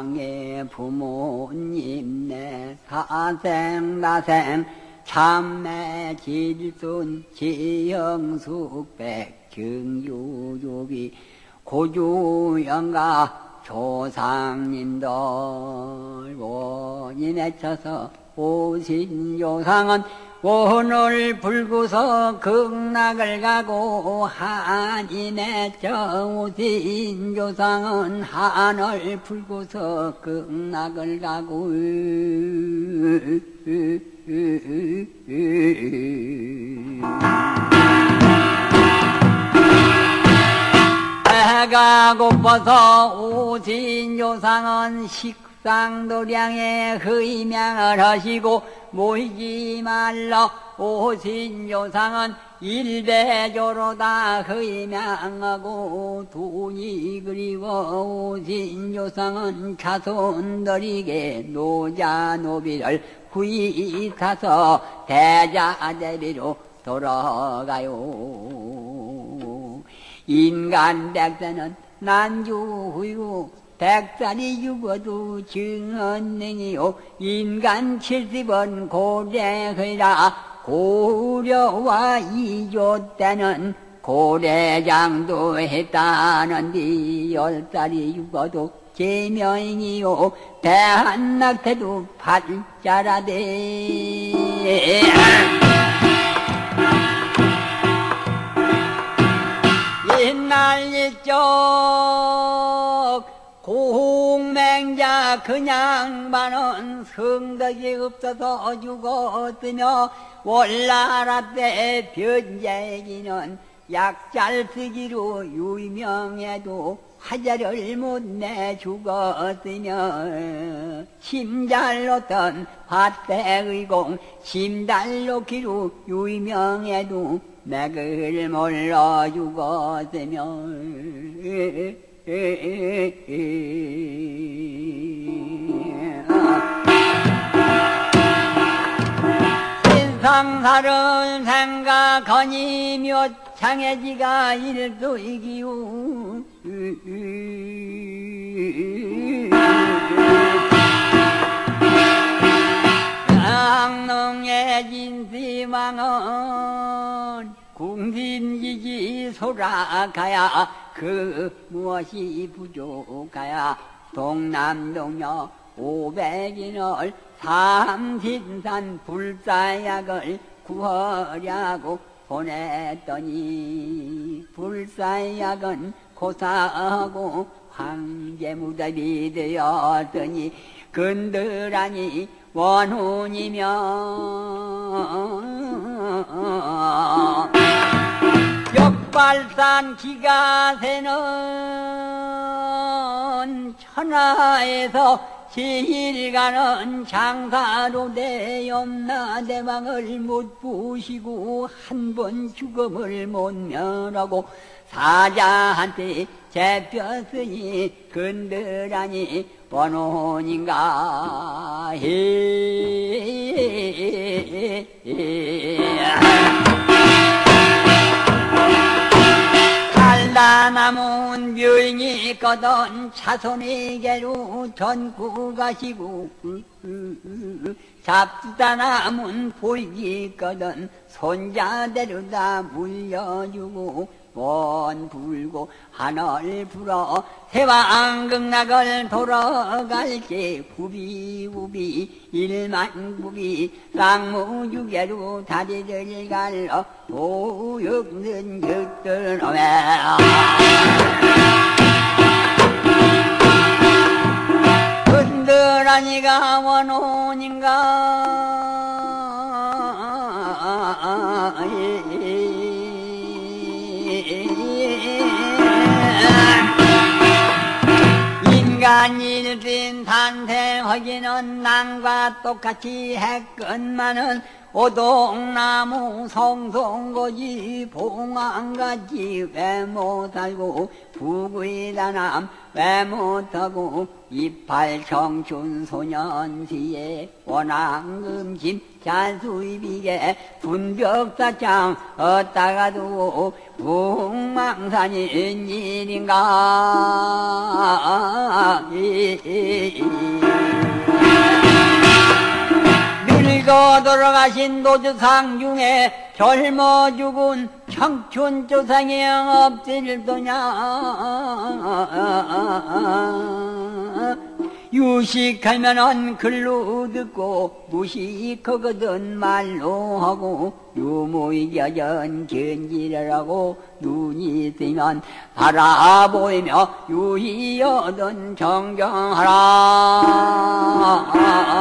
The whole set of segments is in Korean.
양의 부모님 내 사생 나생 참매 질순 지영숙 백증유유비 고주영가 조상님들 원이 맺혀서 오신 요상은 오늘 불구서 극락을 가고 한이 맺혀 오신 조상은 하늘 불구서 극락을 가고 배가 고파서 오신 조상은 식상도량에 의명을 하시고 모이지 말라 오신 조상은 일배조로다 의명하고 돈이 그리워 오신 조상은 자손들에게 노자노비를 구이타서 대자대비로 돌아가요. 인간 백세는 난주후이고 백살이 죽어도 증언능이요 인간 70은 고래의라 고려와 이조 때는 고래장도 했다는데 10살이 죽어도 제명이요 대한낙태도 팔자라대 옛날 옛적 공맹자 그냥만은 성덕이 없어서 죽었으며 월나라 때 변제기는 약잘 쓰기로 유명해도 화자를 못 내 죽었으며 심잘 놓던 화태의공 심달 놓기로 유명해도 맥을 몰라 죽었으며 신상사를 생각하니 몇 창해지가 일도이기요 강릉의 진시황은 궁신지지 소라가야 그 무엇이 부족하야 동남동녀 500인을 삼신산 불사약을 구하려고 보냈더니 불사약은 고사하고 황제무답이 되었더니 근들하니 원혼이며 역발산 기가 새는 천하에서 제일 가는 장사로 대엄나대왕을 못 부시고 한 번 죽음을 못 면하고 사자한테 잡혔으니 근들하니 원혼인가 달다남은 묘인이 있거든 자손에게로 전구 가시고 잡다남은 보이기 있거든 손자대로다 물려주고 원 불고 하늘 불어 세왕극락을 돌아갈게 부비부비 일만부비 쌍무유계로 다리를 갈러 도역는 적들 오매 근들하니가 원혼인가 인간 일진 탄생하기는 남과 똑같이 했건만은 오동나무 성송거지 봉황같이 왜 못살고 북의다남 왜 못하고 이팔 청춘 소년시에 원앙금심 잔수입이게 분벽사창 얻다가 두고 북망산인 일인가. 늙어 돌아가신 노주상 중에 젊어 죽은 청춘 조상이 없을더냐. 유식하면은 글로 듣고 무식하거든 말로 하고 유무이겨전 견지를 하고 눈이 뜨면 바라보이며 유의여든 정정하라.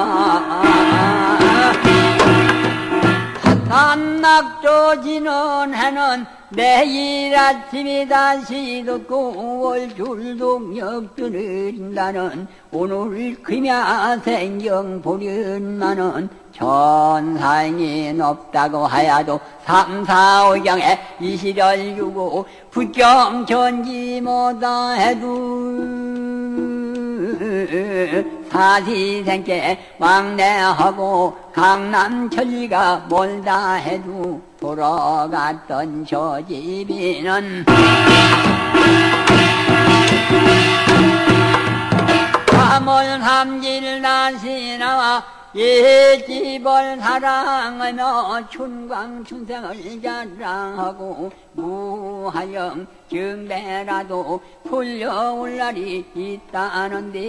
산낙조지는 해는 내일 아침이 다시 듣고 월줄동역 들은다는 오늘 그냐 생경 보련만은 천상이 높다고 하여도 삼사오경에 이시를 주고 부경 전지 못다 해도 사시생께 왕래하고 강남천리가 멀다 해도 돌아갔던 저 집이는 삼월 삼일 날씨 나와 옛집을 사랑하며 춘광춘생을 자랑하고 무하영 증배라도 풀려올 날이 있다는데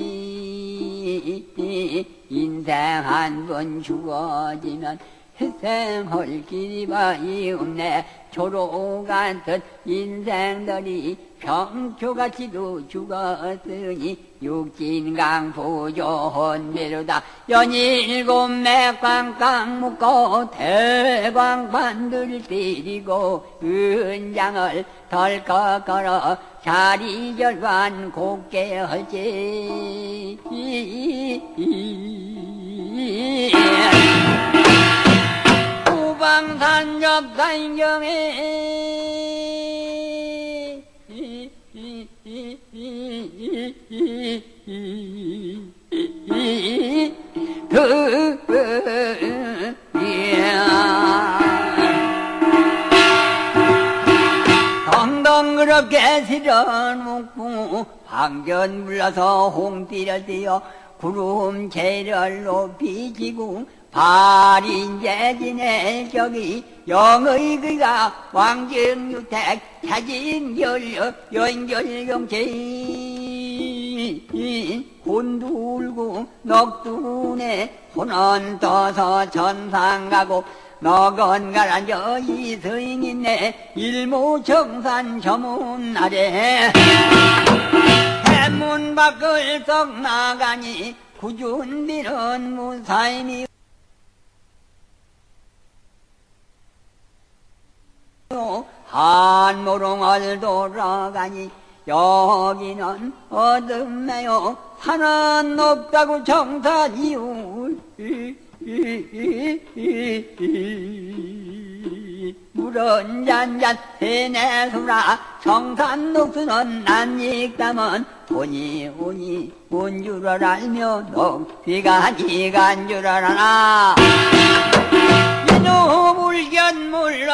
인생 한 번 죽어지면 희생할 길이 많이 없네. 초로 같은 인생들이 평초같이도 죽었으니 육진강 부조한 배로다 연일곱매 꽝꽝 묶고 대광판들 때리고 은장을 덜컥 걸어 자리절반 곱게 할지. 후방산 접산경에 덩덩그렇게 실어놓고 방견 불러서 홍띠를 띄어 구름체를 높이 지고 발인재진의 저기 영의 그가 왕정유택 차진결여 연결경체 혼두울고 넋두네 혼은 떠서 전상가고 너건가란 저 이서인이네 일모청산 저문 아래 해문 밖을 썩 나가니 구준비는 무사임이 한모롱을 돌아가니 여기는 어둠매요 산은 높다고 정사지우 물은 잔잔 세내수라 정산 녹수는 난익담은 돈이 오니 온 줄을 알며 녹비가 니간 줄 알아나. 이놈 물견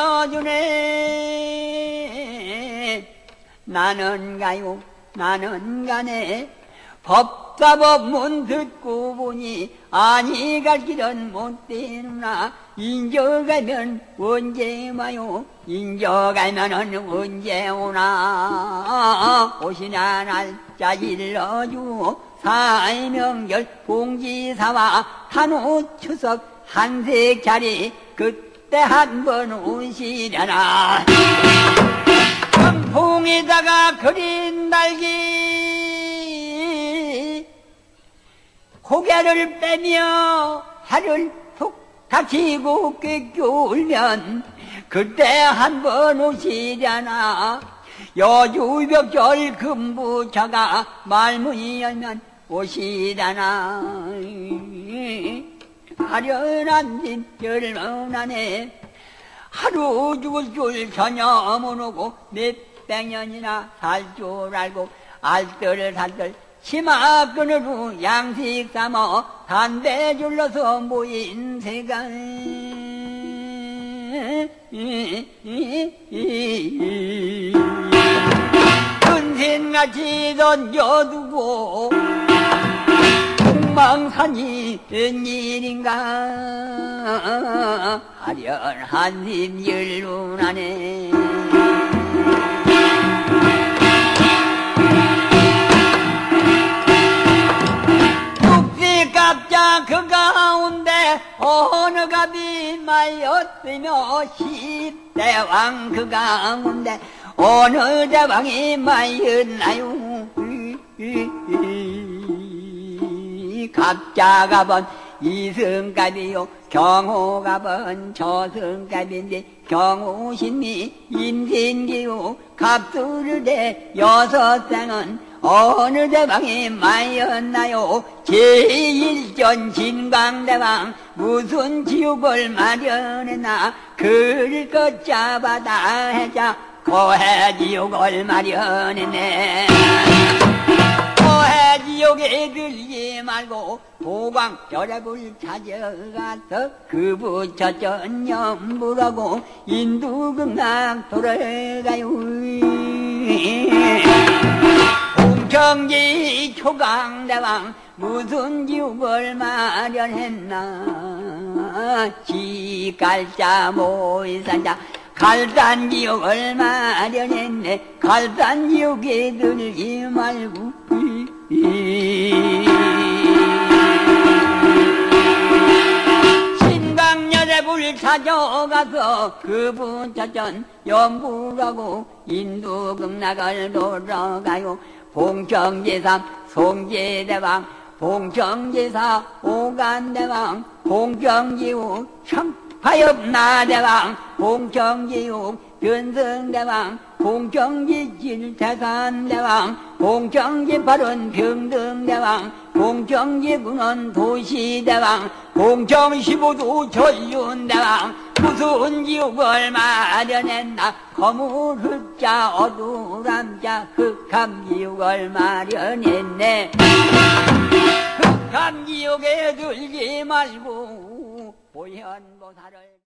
물러주네. 나는 가요 나는 가네. 법사법문 듣고 보니 아니 갈 길은 못 되누나. 인저가면 언제 와요 인저가면은 언제 오나. 오시나 날짜 일러주고 사의명절 공지사와 한우 추석 한색자리 그때 한 번 오시려나. 풍에다가 그린 달기 고개를 빼며 해를 툭 닥치고 꿰울면 그때 한 번 오시려나. 여주벽절 금부처가 말문이 열면 오시려나. 가련한 진 젊은하네. 하루 죽을 줄 전혀 모르고 몇백 년이나 살 줄 알고 알뜰살뜰 치마 끈으로 양식 삼아 담배 줄러서 모인 세상. 근신같이 던져두고 폭망산이 웬일인가. 하련한 심 열운하네. 묵직갑자 그 가운데 어느 갑이 말렸으며 10대왕 그 가운데 어느 대왕이 말렸나요. 갑자갑은 이승갑이요 경호갑은 저승갑인데 경호신미 임신기요 갑수르대 6생은 어느 대왕이 말렸나요. 제1전 진광대왕 무슨 지옥을 마련했나. 그를 걷잡아다 해자 고해지옥을 마련했네. 고해지옥에 들지 말고 보광 절합을 찾아가서 그 부처 전념부라고 인두극락 돌아가요. 봉청지 초강대왕 무슨 지옥을 마련했나. 지갈자 모의산자 갈산지옥을 마련했네. 갈산지옥에 들지 말고 신광여대불 찾아가서 그 부처전 연부라고 인두극락을 돌아가요. 봉청제삼 송제대왕 봉청제사 오간대왕 봉청지옥 청파엽나대왕 봉청지옥 변성대왕 봉청지칠태산대왕 봉청지팔은 평등대왕 봉청지군은 도시대왕 봉청15도 전륜대왕 무슨 지옥을 마련했나. 거물 흑자 어두람자 흑함지옥을 마련했네. 흑함지옥에 들지 말고 보현보살을